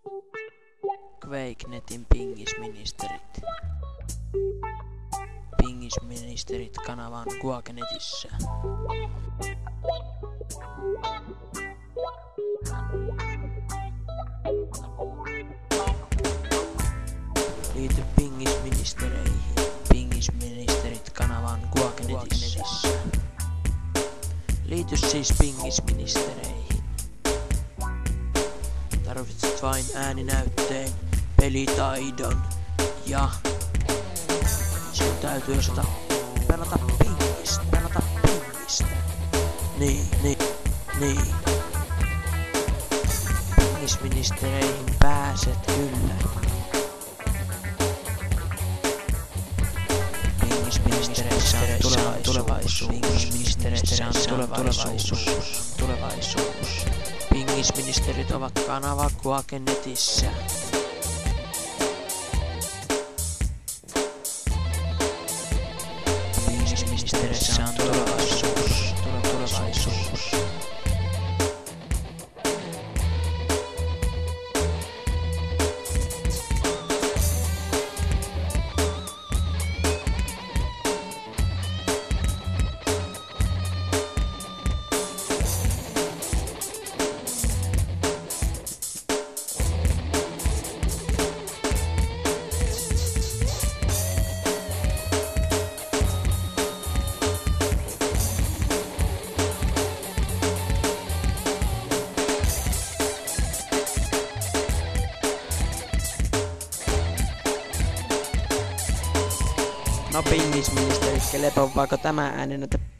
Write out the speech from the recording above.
QuakeNetin pingisministerit. Pingisministerit kanavan QuakeNetissä. Liity pingisministereihin. Pingisministerit kanavan QuakeNetissä. Liity siis pingisministereihin. Tarvitset vain ääninäytteen, pelitaidon ja sinun täytyy osata pelata pingistä. Niin. Pingisministereihin pääset kyllä. Pingisministereissä on tulevaisuus. Pingisministereissä on tulevaisuus. Pingisministerit ovat kanava QuakeNetissä. Pingisministereissä on tulevaisuus. No pingisministerit, kelepa vaiko tämä ääninäyte